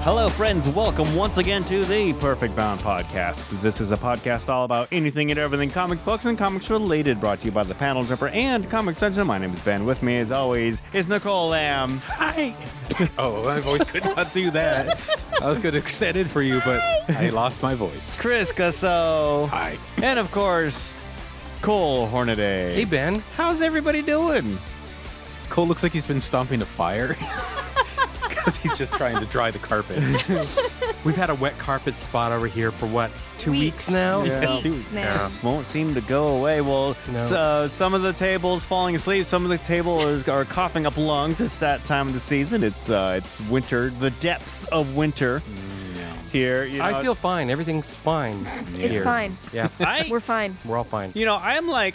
Hello, friends. Welcome once again to the Perfect Bound Podcast. This is a podcast all about anything and everything comic books and comics related, brought to you by the Panel Jumper and Comic Extension. My name is Ben. With me, as always, is Nicole Lamb. Hi. Oh, my voice could not do that. I was good extended for you, but I lost my voice. Chris Casso. Hi. And, of course, Cole Hornaday. Hey, Ben. How's everybody doing? Cole looks like he's been stomping a fire. Because he's just trying to dry the carpet. We've had a wet carpet spot over here for what, 2 weeks now? Yeah. Weeks now. Just won't seem to go away. Well, No. some of the tables falling asleep. Some of the tables are coughing up lungs. It's that time of the season. It's winter, the depths of winter here. You know, I feel fine. Everything's fine. It's here. fine. Yeah, We're fine. we're all fine. You know, I'm like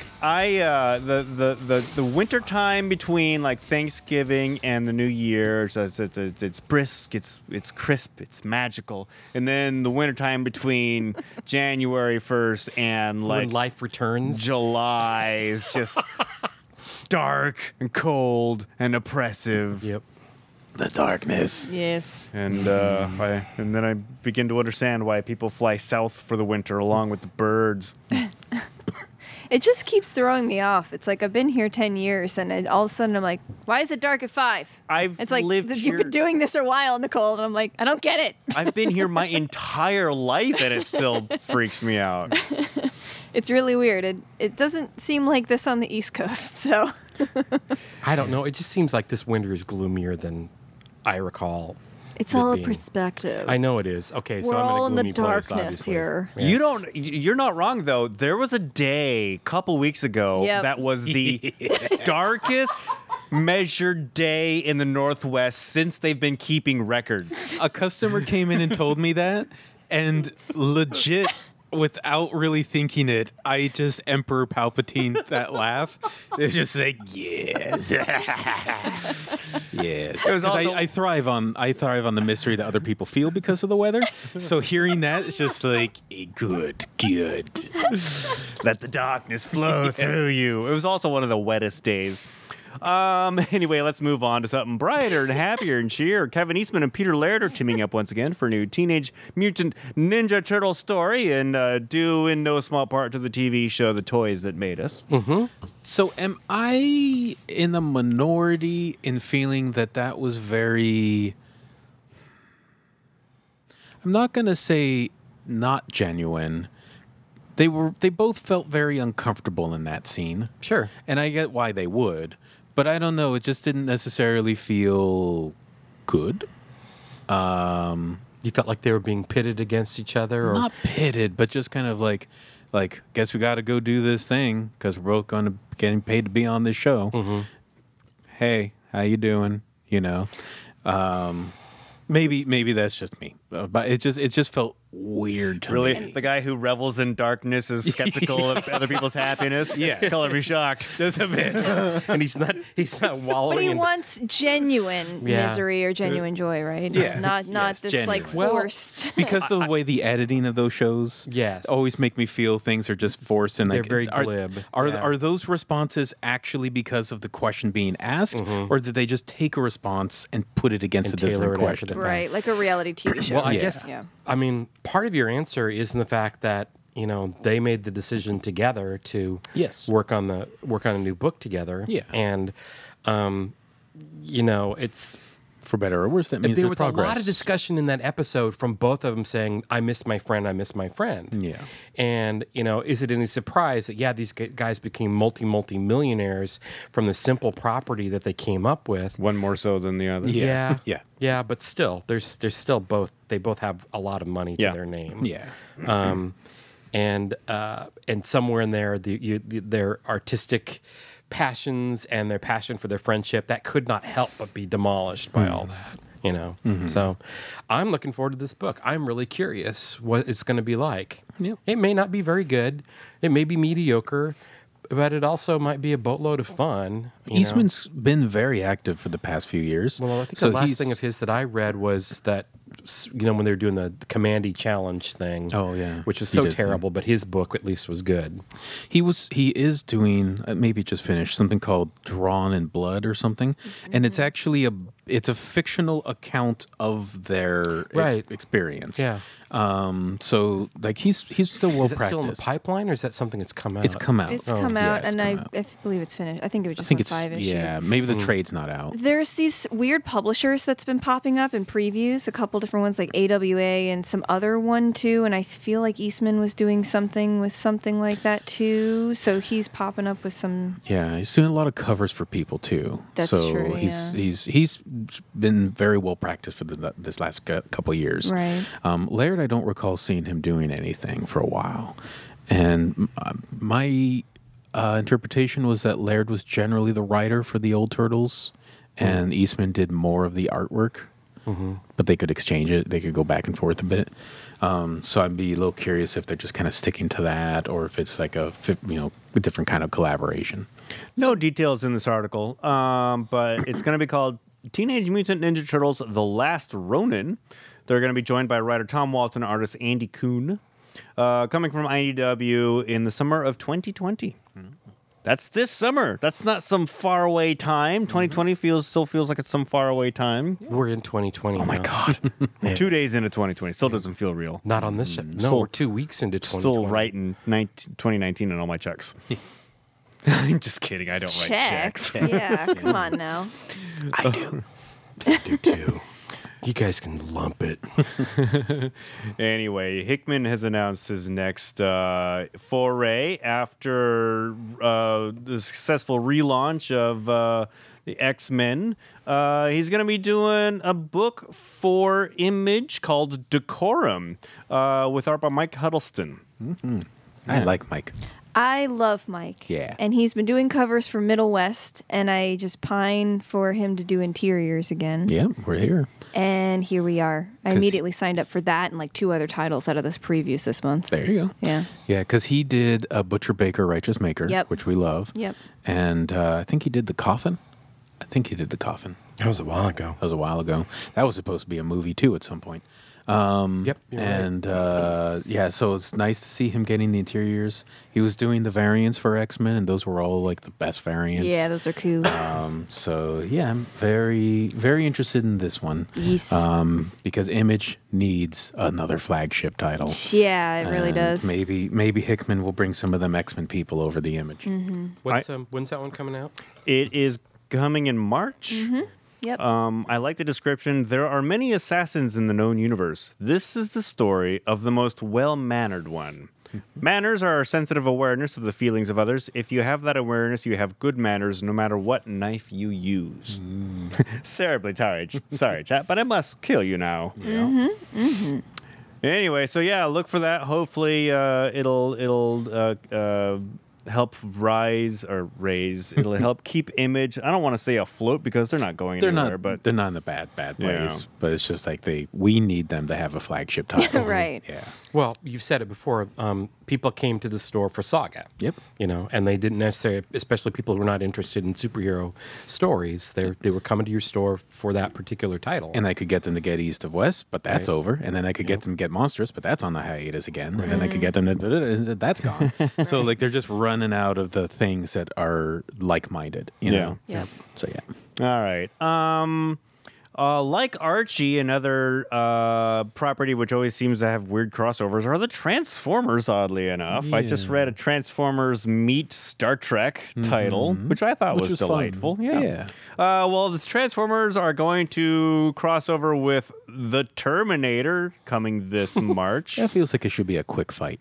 the winter time between like Thanksgiving and the New Year. It's brisk, it's crisp, it's magical, and then the winter time between January 1st and When like life returns. July is just dark and cold and oppressive. Yep. The darkness. Yes. And and then I begin to understand why people fly south for the winter along with the birds. It just keeps throwing me off. It's like I've been here 10 years, and all of a sudden I'm like, why is it dark at 5? It's like, lived you've been doing this a while, Nicole. And I'm like, I don't get it. I've been here my entire life, and it still freaks me out. It's really weird. It doesn't seem like this on the East Coast, so. I don't know. It just seems like this winter is gloomier than I recall. It's it all a being. perspective. I know it is. Okay, so We're I'm all in in a the gloomy place, darkness obviously. here. Yeah. You're not wrong, though. There was a day, a couple weeks ago, Yep. that was the darkest measured day in the Northwest since they've been keeping records. A customer came in and told me that, and legit, without really thinking it, I just Emperor Palpatine that laugh. It's just like, yes. Yes. It was 'Cause also- I thrive on the mystery that other people feel because of the weather. So hearing that, it's just like, good. Let the darkness flow through you. It was also one of the wettest days. Anyway, let's move on to something brighter and happier and cheer. Kevin Eastman and Peter Laird are teaming up once again for a new Teenage Mutant Ninja Turtle story, and due in no small part to the TV show The Toys That Made Us. So am I in the minority in feeling that was very... I'm not going to say not genuine. They both felt very uncomfortable in that scene. Sure. And I get why they would, but I don't know, it just didn't necessarily feel good. You felt like they were being pitted against each other? Or Not pitted, but just kind of like guess we got to go do this thing because we're both going to getting paid to be on this show. Mm-hmm. Hey, how you doing? You know, maybe that's just me, but it just felt weird to Really? me. The guy who revels in darkness is skeptical of other people's happiness? Yes. Color be shocked. Just a bit. and he's not wallowing But he in wants genuine Yeah. misery or genuine joy, right? Yes, Not yes, this genuine. like Well, forced. Because the way the editing of those shows Yes. always make me feel things are just forced and They're like, very are, glib. Are, Yeah. are those responses actually because of the question being asked, or did they just take a response and put it against And a tailor different it after question? the- Right, like a reality TV show. Well, I Yeah. guess, Yeah. I mean, part of your answer is in the fact that, you know, they made the decision together to Yes. work on a new book together. Yeah. And, you know, it's... For better or worse, that means There there's was progress. a lot of discussion in that episode from both of them saying, I miss my friend, I miss my friend. Yeah. And, you know, is it any surprise that, yeah, these guys became multi-millionaires from the simple property that they came up with? One more so than the other. Yeah. Yeah. Yeah, but still, there's still they both have a lot of money to Yeah. their name. Yeah. And somewhere in there, their artistic passions and their passion for their friendship that could not help but be demolished by all that, you know. So, I'm looking forward to this book. I'm really curious what it's going to be like. Yep. It may not be very good. It may be mediocre, but it also might be a boatload of fun. you know? Eastman's been very active for the past few years. Well, I think So the last he's- thing of his that I read was that, you know, when they were doing the Commandy Challenge thing. Oh, yeah. Which was He so did, terrible, but his book at least was good. He is doing maybe just finished something called Drawn in Blood or something, and it's actually it's a fictional account of their Right. experience. Yeah. So like he's still well Is it practiced. still in the pipeline, or is that something that's come out? It's come out. It's Oh. come out, Yeah, it's and come out. I believe it's finished. I think it was I just think on it's 5 issues. yeah. Maybe the trade's not out. There's these weird publishers that's been popping up in previews, a couple different ones like AWA and some other one too, and I feel like Eastman was doing something with something like that too. So he's popping up with some. Yeah, he's doing a lot of covers for people too. That's so true, he's been very well practiced for this last couple years. Right. Laird, I don't recall seeing him doing anything for a while, and my interpretation was that Laird was generally the writer for the old Turtles, and Eastman did more of the artwork. But they could exchange it. They could go back and forth a bit. So I'd be a little curious if they're just kind of sticking to that, or if it's like a different kind of collaboration. No details in this article, but it's going to be called Teenage Mutant Ninja Turtles: The Last Ronin. They're going to be joined by writer Tom Waltz and artist Andy Kuhn, coming from IDW in the summer of 2020. That's this summer. That's not some faraway time. 2020 still feels like it's some faraway time. We're in 2020. Oh my now. God! 2 days into 2020, still doesn't feel real. Not on this show. No, Still- we're 2 weeks into 2020. Still writing 2019 on all my checks. I'm just kidding. I don't write Checks. checks. Yeah, come on now. I do. I do too. You guys can lump it. Anyway, Hickman has announced his next foray after the successful relaunch of the X-Men. He's going to be doing a book for Image called Decorum with art by Mike Huddleston. I like Mike. I love Mike. Yeah. And he's been doing covers for Middle West, and I just pine for him to do interiors again. Yeah, we're here. And here we are. I 'Cause- immediately signed up for that and like 2 other titles out of this previews this month. There you go. Yeah. Yeah, because he did a Butcher Baker Righteous Maker, Yep. which we love. Yep. And I think he did The Coffin. That was a while ago. That was a while ago. That was supposed to be a movie too at some point. Yep. you're right. And yeah, so it's nice to see him getting the interiors. He was doing the variants for X-Men, and those were all like the best variants. Yeah, those are cool. So yeah, I'm very, very interested in this one. Yes. Because Image needs another flagship title. Yeah, it really And does. Maybe Hickman will bring some of them X-Men people over the Image. When's that one coming out? It is coming in March. Yep. I like the description. There are many assassins in the known universe. This is the story of the most well-mannered one. Manners are our sensitive awareness of the feelings of others. If you have that awareness, you have good manners no matter what knife you use. Terribly sorry, chat, but I must kill you now. Anyway, so yeah, look for that. Hopefully, it'll help raise. It'll help keep Image. I don't want to say afloat because they're not going They're anywhere. not, but they're not in the bad place. Yeah. But it's just like we need them to have a flagship title. Right. Yeah. Well, you've said it before. People came to the store for Saga. Yep. And they didn't necessarily, especially people who were not interested in superhero stories. They were coming to your store for that particular title. And I could get them to get East of West, but that's Right. over. And then I could get them to get Monstrous, but that's on the hiatus again. And then I could get them to that's gone. So like they're just running out of the things that are like-minded. You know. Yep. So yeah. all right. Like Archie, another property which always seems to have weird crossovers are the Transformers, oddly enough. I just read a Transformers Meet Star Trek title, which I thought Which was was fun. delightful. Yeah. Well, the Transformers are going to cross over with the Terminator coming this March. That feels like it should be a quick fight.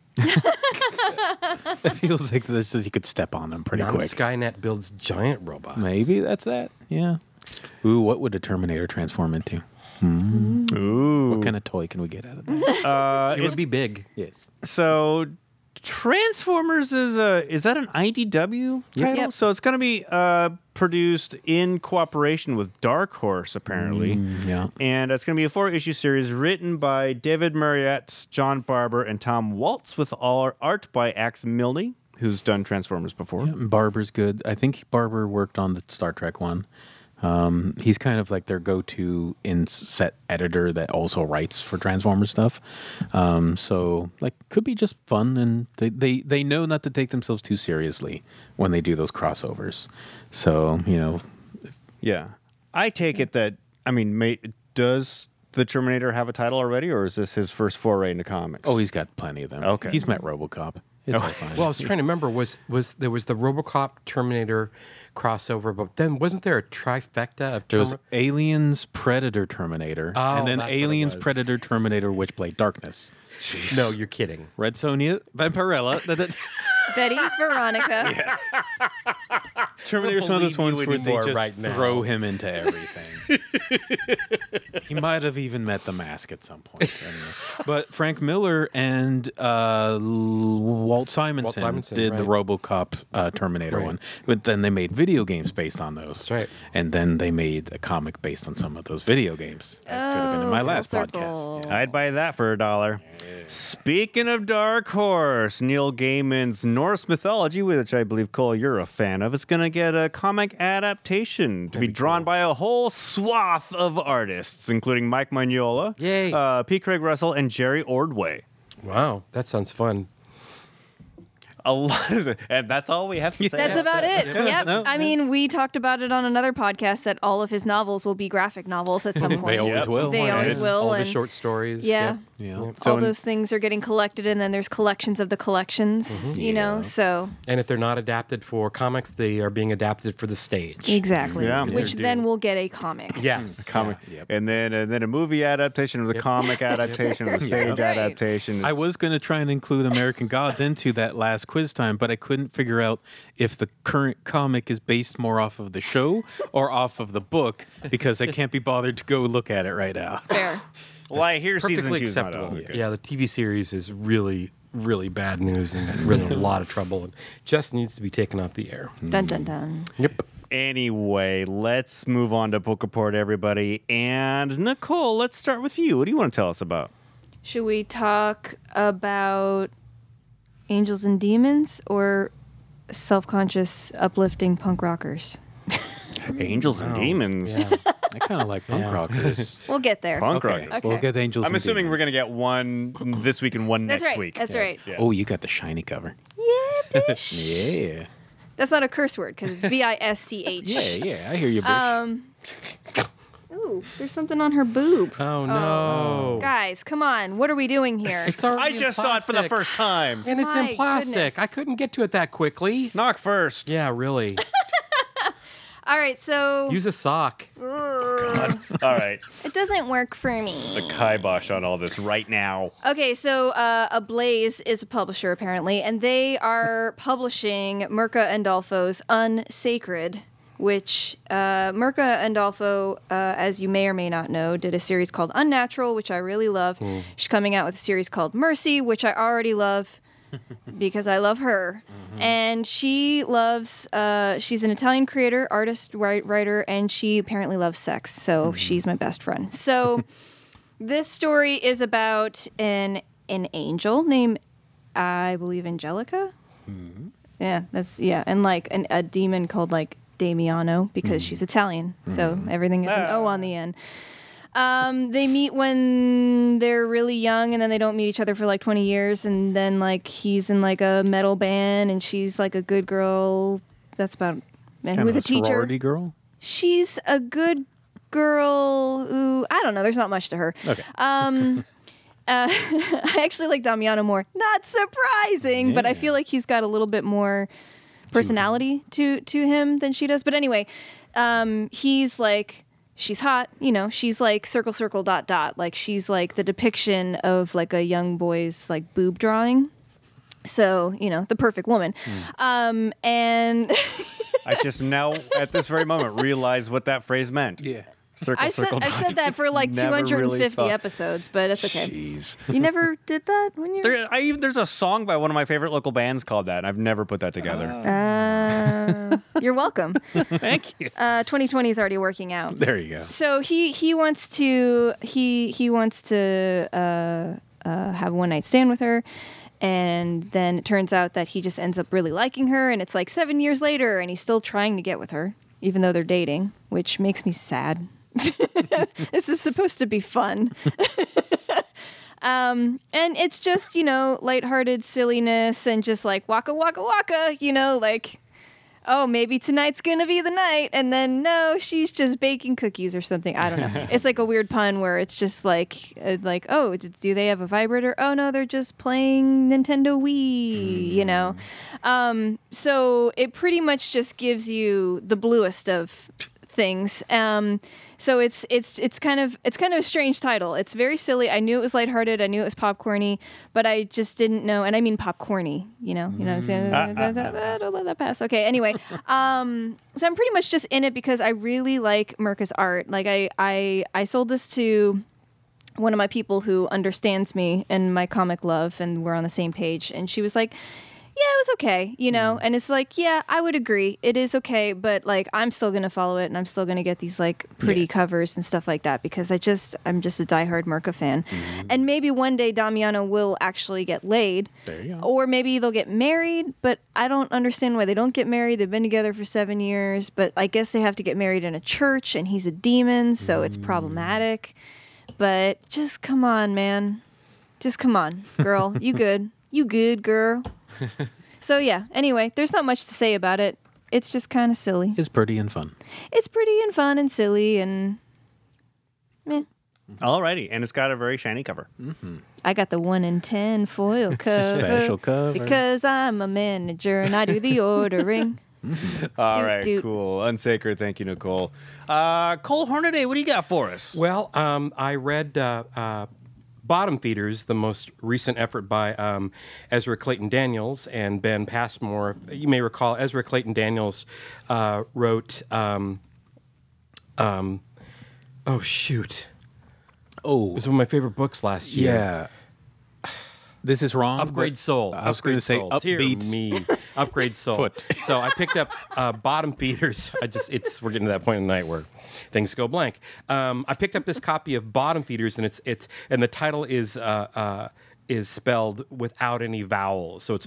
It feels like this is, you could step on them pretty Now quick. Skynet builds giant robots. Maybe that's that. Yeah. Ooh, what would a Terminator transform into? Ooh. What kind of toy can we get out of that? It would be big. Yes. So Transformers is that an IDW title? Yep. So it's going to be produced in cooperation with Dark Horse, apparently. Yeah. And it's going to be a 4-issue series written by David Mariette, John Barber, and Tom Waltz, with all art by Axe Milne, who's done Transformers before. Barber's good. I think Barber worked on the Star Trek one. He's kind of like their go-to in-set editor that also writes for Transformers stuff. So like could be just fun, and they know not to take themselves too seriously when they do those crossovers. So, Yeah. I take it that I mean, does the Terminator have a title already, or is this his first foray into comics? Oh, he's got plenty of them. Okay. He's met RoboCop. It's all fine. Well, I was trying to remember. Was there was the RoboCop Terminator crossover, but then wasn't there a trifecta of there was Aliens, Predator, Terminator, Oh, and then that's what it Aliens, was. Predator, Terminator, Witchblade, Darkness. No, you're kidding. Red Sonja, Vampirella. Betty, Veronica. Terminator's one of those believe ones you where they anymore just right now. throw him into everything. He might have even met the Mask at some point. Anyway. But Frank Miller and Walt Simonson did the right. RoboCop Terminator Right. one. But then they made video games based on those. That's right. And then they made a comic based on some of those video games. That could have been in my full last circle. podcast. I'd buy that for $1. Speaking of Dark Horse, Neil Gaiman's Norse mythology, which I believe, Cole, you're a fan of, it's going to get a comic adaptation to be drawn by a whole swath of artists, including Mike Mignola, Yay. P. Craig Russell, and Jerry Ordway. Wow, that sounds fun. A lot of it, and that's all we have to say. That's about it. Yep. No, I mean, we talked about it on another podcast that all of his novels will be graphic novels at some point. They always Yep. will. They always will. All the and short stories. Yeah. Yeah. So all those things are getting collected, and then there's collections of the collections, you know, so And if they're not adapted for comics, they are being adapted for the stage. exactly. Yeah. Which They're then due. will get a comic. Yes. comic, Yep. and then a movie adaptation of the comic adaptation of the stage Right. adaptation. I was going to try and include American Gods into that last quiz time, but I couldn't figure out if the current comic is based more off of the show or off of the book because I can't be bothered to go look at it right now. Fair. Well, I hear season Perfectly 2 is not acceptable. out. Yeah, the TV series is really, really bad news and really in a lot of trouble and just needs to be taken off the air. Dun dun dun. Yep. Anyway, let's move on to Book Report, everybody. And Nicole, let's start with you. What do you want to tell us about? Should we talk about angels and demons or self-conscious, uplifting punk rockers? Angels and Demons. Yeah. I kind of like punk rockers. We'll get there. Punk Okay, rock. we'll get Angels. I'm and assuming we're going Demons. to get one this week and one That's next right. week. That's right. Yeah. Oh, you got the shiny cover. Yeah, bitch. Yeah. That's not a curse word because it's B-I-S-C-H. Yeah. I hear you, bitch. Ooh, there's something on her boob. Oh, no. Guys, come on. What are we doing here? It's already I in just saw it for the plastic. first time. And it's My in plastic. goodness. I couldn't get to it that quickly. Knock first. Yeah, really. All right, so Use a sock. All right. it doesn't work for me. The kibosh on all this right now. Okay, so Ablaze is a publisher apparently, and they are publishing Mirka Andolfo's Unsacred, which Mirka Andolfo, as you may or may not know, did a series called Unnatural, which I really love. She's coming out with a series called Mercy, which I already love because I love her. And she loves, she's an Italian creator, artist, writer, and she apparently loves sex. So she's my best friend. So this story is about an angel named, I believe, Angelica. Yeah, and like a demon called like Damiano because she's Italian. So everything is an O on the end. They meet when they're really young, and then they don't meet each other for like 20 years. And then like he's in like a metal band, and she's like a good girl. That's about. And who was a teacher. Sorority girl. She's a good girl who I don't know. There's not much to her. Okay. I actually like Damiano more. Not surprising, but I feel like he's got a little bit more personality to him than she does. But anyway, he's like, she's hot, you know, she's like circle, circle, dot, dot. Like she's like the depiction of like a young boy's like boob drawing. So, you know, the perfect woman. And I just now, at this very moment, realize what that phrase meant. Yeah. Circle, I circle, said dot. that for like Never really 250 thought- episodes, but it's okay. Jeez. You never did that when you were... There's a song by one of my favorite local bands called that, and I've never put that together. You're welcome. Thank you. 2020 is already working out. There you go. So he wants to have a one night stand with her, and then it turns out that he just ends up really liking her, and it's like 7 years later, and he's still trying to get with her, even though they're dating, which makes me sad. This is supposed to be fun. And it's just, you know, lighthearted silliness and just like waka waka waka, you know, like oh, maybe tonight's gonna be the night, and then no, she's just baking cookies or something. I don't know. It's like a weird pun where it's just like oh, do they have a vibrator? Oh no, they're just playing Nintendo Wii, you know. So it pretty much just gives you the bluest of things. So it's kind of a strange title. It's very silly. I knew it was lighthearted. I knew it was popcorny, but I just didn't know. And I mean popcorny. You know. Don't let that pass. Okay. Anyway, so I'm pretty much just in it because I really like Mirka's art. Like I sold this to one of my people who understands me and my comic love, and we're on the same page. And she was like, yeah, it was okay, you know? And it's like, yeah, I would agree. It is okay, but like I'm still going to follow it and I'm still going to get these like pretty covers and stuff like that because I'm just a diehard Mirka fan. And maybe one day Damiano will actually get laid. There you go. Or maybe they'll get married, but I don't understand why they don't get married. They've been together for 7 years, but I guess they have to get married in a church and he's a demon, so it's problematic. But just come on, man. Just come on, girl. You good. You good, girl. So yeah, anyway, there's not much to say about it. It's just kind of silly. It's pretty and fun. It's pretty and fun and silly and Alrighty, and it's got a very shiny cover. I got the 1 in 10 foil cover. Special cover. Because I'm a manager and I do the ordering. All right, doot. cool. Unsacred, thank you, Nicole. Cole Hornaday, what do you got for us? Well, I read Bottom Feeders, the most recent effort by Ezra Clayton Daniels and Ben Passmore. You may recall Ezra Clayton Daniels wrote. Oh shoot! Oh, It was one of my favorite books last year. yeah. This is wrong. Upgrade but Soul. I was going to say Dear upbeat. me. Upgrade Soul. Foot. So I picked up Bottom Feeders. We're getting to that point in the night where things go blank. I picked up this copy of Bottom Feeders, and and the title is spelled without any vowels. So it's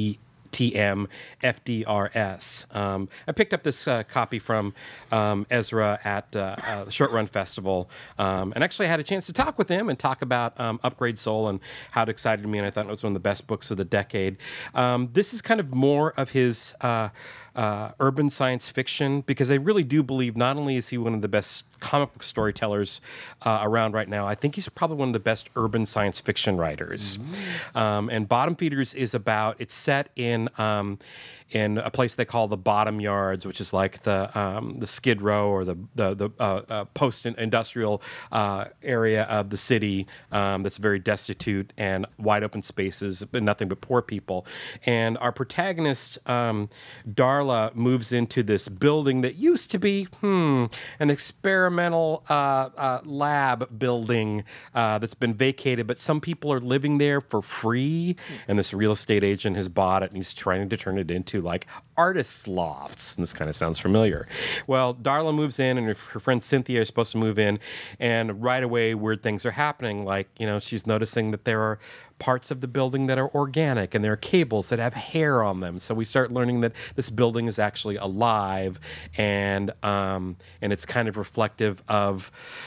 BTTMFDRS. I picked up this copy from Ezra at the Short Run Festival, and actually had a chance to talk with him and talk about Upgrade Soul and how it excited me, and I thought it was one of the best books of the decade. This is kind of more of his urban science fiction, because I really do believe not only is he one of the best comic book storytellers around right now, I think he's probably one of the best urban science fiction writers. And Bottom Feeders is it's set in a place they call the Bottom Yards, which is like the Skid Row or the post-industrial area of the city that's very destitute and wide open spaces, but nothing but poor people. And our protagonist, Darla, moves into this building that used to be an experimental lab building that's been vacated, but some people are living there for free, and this real estate agent has bought it, and he's trying to turn it into like artists' lofts. And this kind of sounds familiar. Well, Darla moves in, and her friend Cynthia is supposed to move in, and right away weird things are happening. Like, she's noticing that there are parts of the building that are organic, and there are cables that have hair on them. So we start learning that this building is actually alive, and it's kind of reflective of.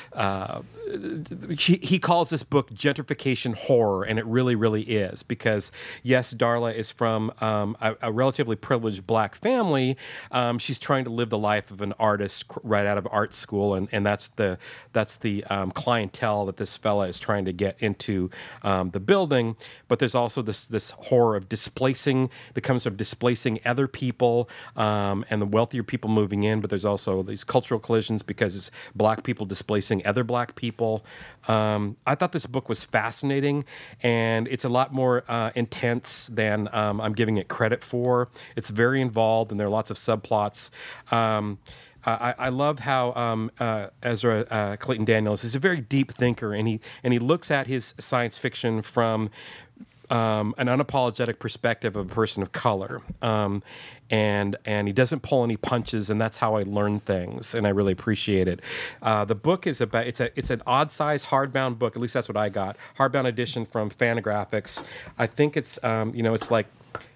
He calls this book gentrification horror, and it really, really is, because yes, Darla is from a relatively privileged black family. She's trying to live the life of an artist right out of art school, and that's the clientele that this fella is trying to get into the building. But there's also this horror of displacing that comes from displacing other people and the wealthier people moving in. But there's also these cultural collisions because it's black people displacing other black people. I thought this book was fascinating, and it's a lot more intense than I'm giving it credit for. It's very involved, and there are lots of subplots. I love how Ezra Clayton Daniels is a very deep thinker, and he looks at his science fiction from an unapologetic perspective of a person of color, and he doesn't pull any punches, and that's how I learn things, and I really appreciate it. The book is it's an odd size hardbound book, at least that's what I got, hardbound edition from Fantagraphics. I think it's it's like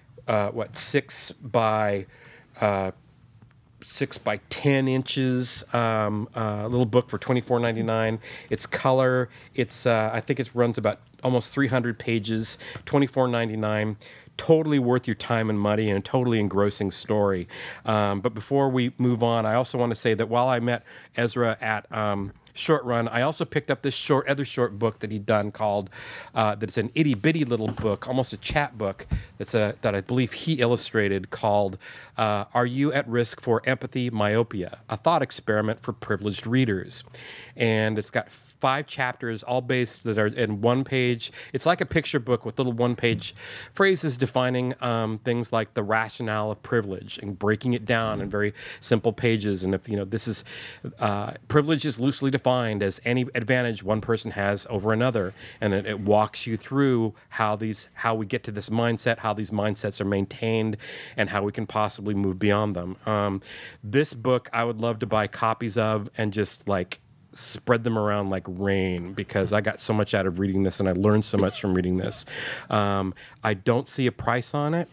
6 by 10 inches, a little book for $24.99. It's color. It's I think it runs about almost 300 pages, $24.99. totally worth your time and money and a totally engrossing story. But before we move on, I also want to say that while I met Ezra at Short Run, I also picked up this other short book that he'd done called that's an itty bitty little book, almost a chat book that I believe he illustrated, called "Are You at Risk for Empathy Myopia? A Thought Experiment for Privileged Readers," and it's got 5 chapters, all based that are in one page. It's like a picture book with little one-page phrases defining things like the rationale of privilege and breaking it down in very simple pages. And if this is privilege is loosely defined as any advantage one person has over another, and it walks you through how we get to this mindset, how these mindsets are maintained, and how we can possibly move beyond them. This book I would love to buy copies of and just spread them around like rain, because I got so much out of reading this and I learned so much from reading this. I don't see a price on it.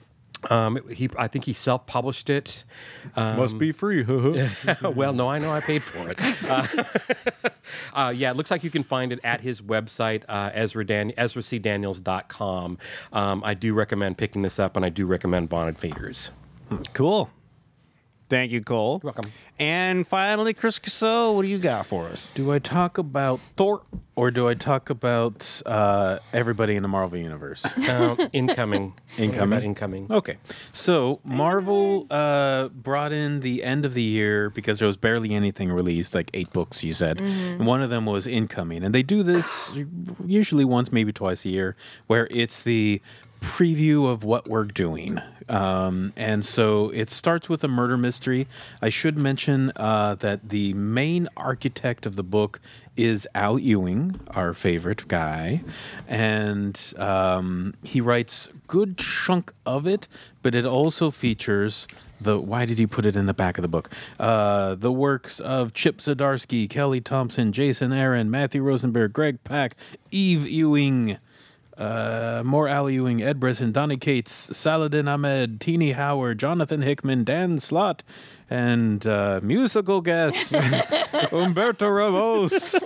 I think he self-published it. Must be free. Well, no, I know I paid for it. Yeah, it looks like you can find it at his website, EzraCDaniels.com. I do recommend picking this up, and I do recommend Bonded Faders. Cool. Thank you, Cole. You're welcome. And finally, Chris Casso, what do you got for us? Do I talk about Thor or do I talk about everybody in the Marvel Universe? Incoming. Incoming. Okay. So Marvel brought in the end of the year because there was barely anything released, like 8 books, you said. And one of them was Incoming. And they do this usually once, maybe twice a year, where it's the preview of what we're doing. And so it starts with a murder mystery. I should mention that the main architect of the book is Al Ewing, our favorite guy. And he writes a good chunk of it, but it also features why did he put it in the back of the book? The works of Chip Zdarsky, Kelly Thompson, Jason Aaron, Matthew Rosenberg, Greg Pak, Eve Ewing, more Al Ewing, Ed Brisson, Donny Cates, Saladin Ahmed, Teenie Howard, Jonathan Hickman, Dan Slott, and musical guest Umberto Ramos.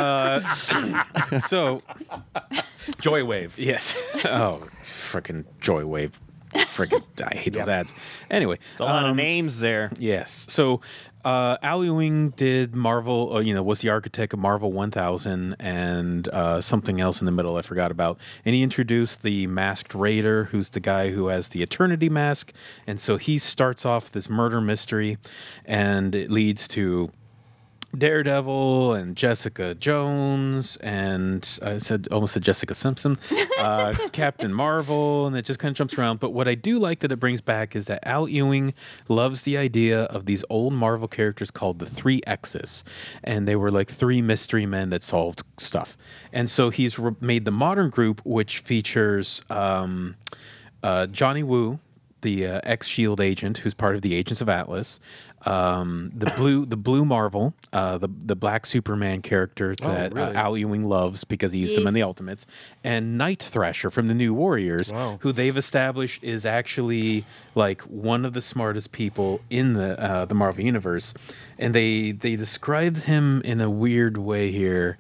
So, Joywave. yes. Oh, freaking Joywave. Freaking, I hate those ads. Anyway, A lot of names there. yes. So, Al Ewing did Marvel, was the architect of Marvel 1000 and something else in the middle I forgot about. And he introduced the Masked Raider, who's the guy who has the Eternity Mask. And so he starts off this murder mystery, and it leads to Daredevil and Jessica Jones, and I almost said Jessica Simpson, Captain Marvel, and it just kind of jumps around. But what I do like that it brings back is that Al Ewing loves the idea of these old Marvel characters called the 3 X's, and they were like 3 mystery men that solved stuff. And so he's made the modern group, which features Johnny Woo, the ex-SHIELD agent who's part of the Agents of Atlas, the blue Marvel, the black Superman character that really? Al Ewing loves because he used him in the Ultimates, and Night Thrasher from the New Warriors, who they've established is actually like one of the smartest people in the Marvel Universe, and they described him in a weird way here.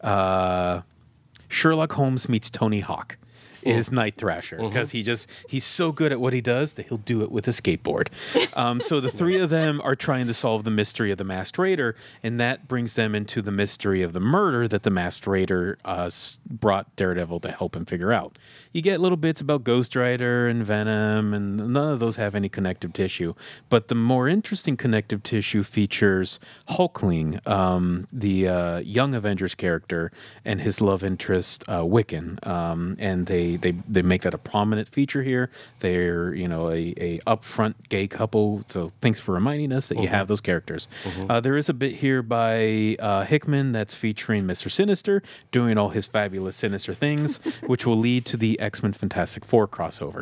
Sherlock Holmes meets Tony Hawk is Night Thrasher, because he's so good at what he does that he'll do it with a skateboard. So the 3 of them are trying to solve the mystery of the Masked Raider, and that brings them into the mystery of the murder that the Masked Raider brought Daredevil to help him figure out. You get little bits about Ghost Rider and Venom, and none of those have any connective tissue. But the more interesting connective tissue features Hulkling, the Young Avengers character, and his love interest Wiccan, and they make that a prominent feature here. They're a upfront gay couple. So thanks for reminding us that you have those characters. There is a bit here by Hickman that's featuring Mr. Sinister doing all his fabulous sinister things, which will lead to the X-Men Fantastic Four crossover.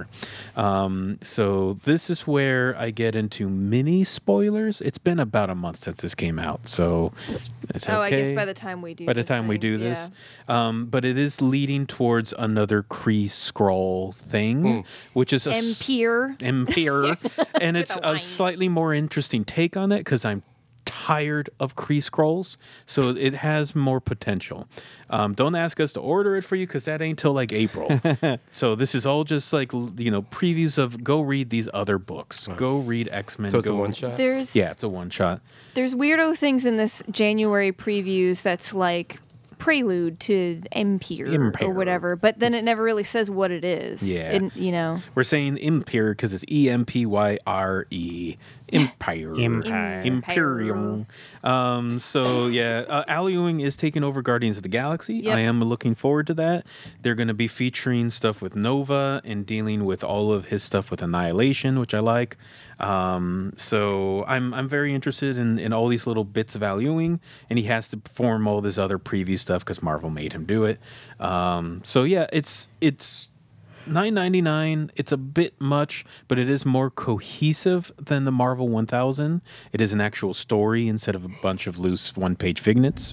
So this is where I get into mini spoilers. It's been about a month since this came out, so it's okay. I guess by the time we do this, but it is leading towards another Kree Skrull thing, which is Empire, and it's With a a line. slightly more interesting take on it because I'm tired of Kree scrolls, so it has more potential. Don't ask us to order it for you because that ain't till like April. So this is all just like previews of go read these other books. Go read X-Men. So it's a one shot. Yeah, it's a one shot. There's weirdo things in this January previews that's like prelude to Empire or whatever, but then it never really says what it is. Yeah. We're saying Empire because it's EMPYRE. Empire. Imperial. So yeah, Al Ewing is taking over Guardians of the Galaxy. Yep. I am looking forward to that. They're going to be featuring stuff with Nova and dealing with all of his stuff with Annihilation, which I like. So I'm very interested in all these little bits of Al Ewing, and he has to perform all this other preview stuff because Marvel made him do it. So yeah, it's $9.99. It's a bit much, but it is more cohesive than the Marvel 1000. It is an actual story instead of a bunch of loose one-page vignettes.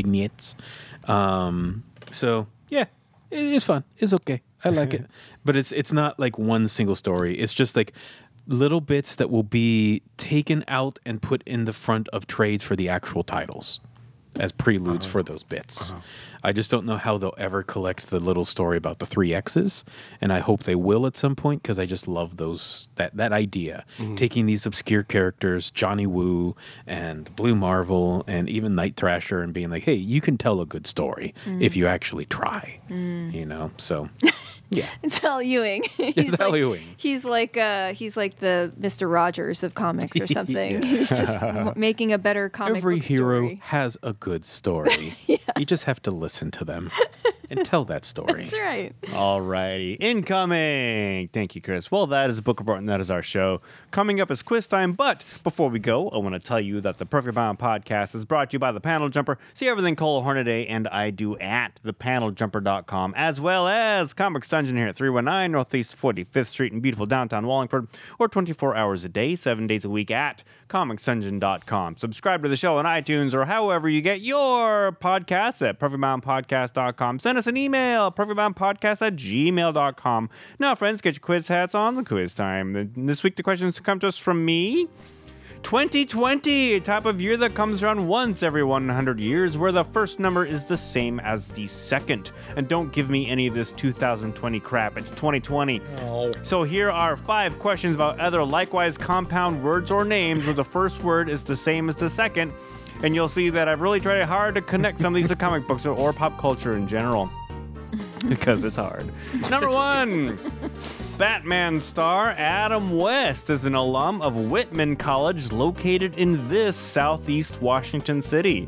So yeah, it is fun. It's okay. I like it, but it's not like one single story. It's just like little bits that will be taken out and put in the front of trades for the actual titles as preludes for those bits. I just don't know how they'll ever collect the little story about the 3 X's, and I hope they will at some point because I just love that idea. Taking these obscure characters, Johnny Woo and Blue Marvel and even Night Thrasher, and being like, hey, you can tell a good story if you actually try. So yeah. It's Al Ewing. It's Al Ewing. He's like the Mr. Rogers of comics or something. Yeah. He's just making a better comic Every book hero story. has a good story. You just have to listen to them and tell that story. That's right. Alrighty, incoming. Thank you, Chris. Well, that is Book Report, and that is our show. Coming up is quiz time, but before we go, I want to tell you that the Perfect Bound podcast is brought to you by The Panel Jumper. See everything Cole Hornaday and I do at thepaneljumper.com, as well as Comics Dungeon here at 319 Northeast 45th Street in beautiful downtown Wallingford, or 24 hours a day, 7 days a week at comicsdungeon.com. Subscribe to the show on iTunes or however you get your podcasts at perfectboundpodcast.com. Send us an email, perfectboundpodcast@gmail.com. Now, friends, get your quiz hats on. The quiz time. This week, the questions come to us from me. 2020, a type of year that comes around once every 100 years, where the first number is the same as the second. And don't give me any of this 2020 crap. It's 2020. So here are 5 questions about other likewise compound words or names where the first word is the same as the second. And you'll see that I've really tried hard to connect some of these to comic books or pop culture in general. Because it's hard. Number 1. Batman star Adam West is an alum of Whitman College located in this southeast Washington city.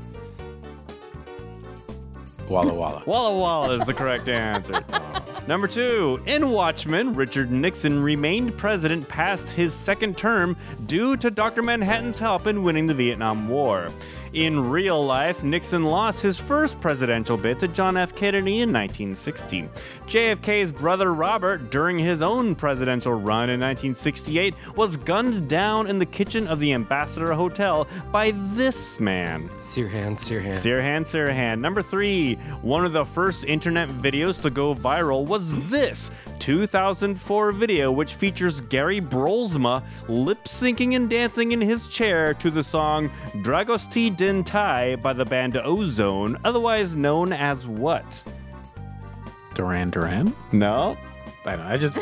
Walla Walla. Walla Walla is the correct answer. Number 2. In Watchmen, Richard Nixon remained president past his second term due to Dr. Manhattan's help in winning the Vietnam War. In real life, Nixon lost his first presidential bid to John F. Kennedy in 1960. JFK's brother Robert, during his own presidential run in 1968, was gunned down in the kitchen of the Ambassador Hotel by this man. Sirhan. Sirhan. Number 3. One of the first internet videos to go viral was this 2004 video, which features Gary Brolsma lip-syncing and dancing in his chair to the song Dragosti Din Tai by the band Ozone, otherwise known as what? Duran Duran? No. I don't know. I just...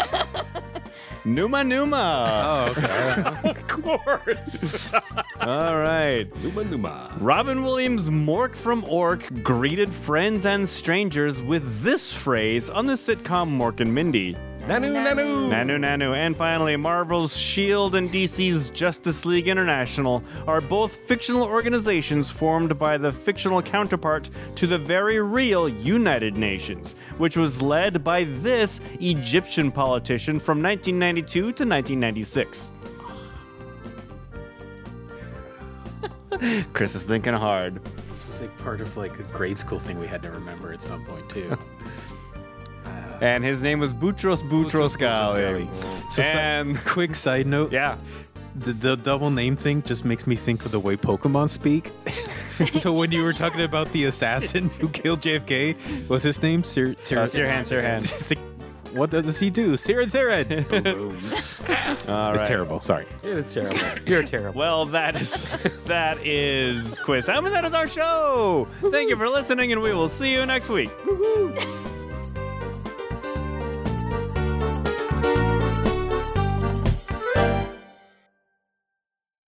Numa Numa. Oh, okay. Of course. All right. Numa. Robin Williams' Mork from Ork greeted friends and strangers with this phrase on the sitcom Mork and Mindy. Nanu. Nanu. And finally, Marvel's S.H.I.E.L.D. and DC's Justice League International are both fictional organizations formed by the fictional counterpart to the very real United Nations, which was led by this Egyptian politician from 1992 to 1996. Chris is thinking hard. This was like part of like a grade school thing we had to remember at some point too. And his name was Boutros Boutros-Ghali. So And quick side note. yeah. The double name thing just makes me think of the way Pokemon speak. So when you were talking about the assassin who killed JFK, was his name Sirhan? Sirhan. Just like, What does he do? Siren. All It's right. terrible. Sorry. It's terrible. You're terrible. Well, that is quiz time, and that is our show. Thank you for listening, and we will see you next week.